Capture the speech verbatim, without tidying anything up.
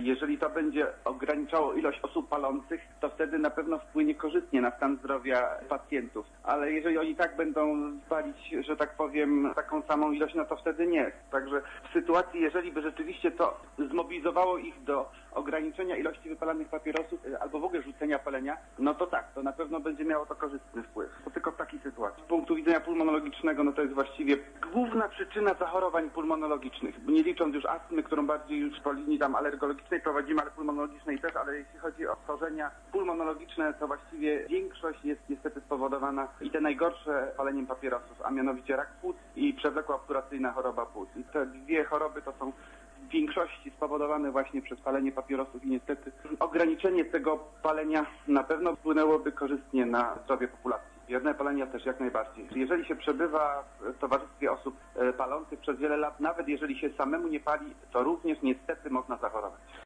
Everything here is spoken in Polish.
Jeżeli to będzie ograniczało ilość osób palących, to wtedy na pewno wpłynie korzystnie na stan zdrowia pacjentów. Ale jeżeli oni tak będą palić, że tak powiem, taką samą ilość, no to wtedy nie. Także w sytuacji, jeżeli by rzeczywiście to zmobilizowało ich do ograniczenia ilości wypalanych papierosów albo w ogóle rzucenia palenia, no to tak, to na pewno będzie miało to korzystny wpływ. To tylko w takiej sytuacji. Z punktu widzenia pulmonologicznego, no to jest właściwie główna przyczyna zachorowań pulmonologicznych. Nie licząc już astmy, którą bardziej już po linii tam alergologicznej prowadzimy, ale pulmonologicznej też, ale jeśli chodzi o schorzenia pulmonologiczne, to właściwie większość jest niestety spowodowana i te najgorsze paleniem papierosów, a mianowicie rak płuc i przewlekła obturacyjna choroba płuc. I te dwie choroby to są w większości spowodowane właśnie przez palenie papierosów i niestety ograniczenie tego palenia na pewno wpłynęłoby korzystnie na zdrowie populacji. Bierne palenia też jak najbardziej. Jeżeli się przebywa w towarzystwie osób palących przez wiele lat, nawet jeżeli się samemu nie pali, to również niestety można zachorować.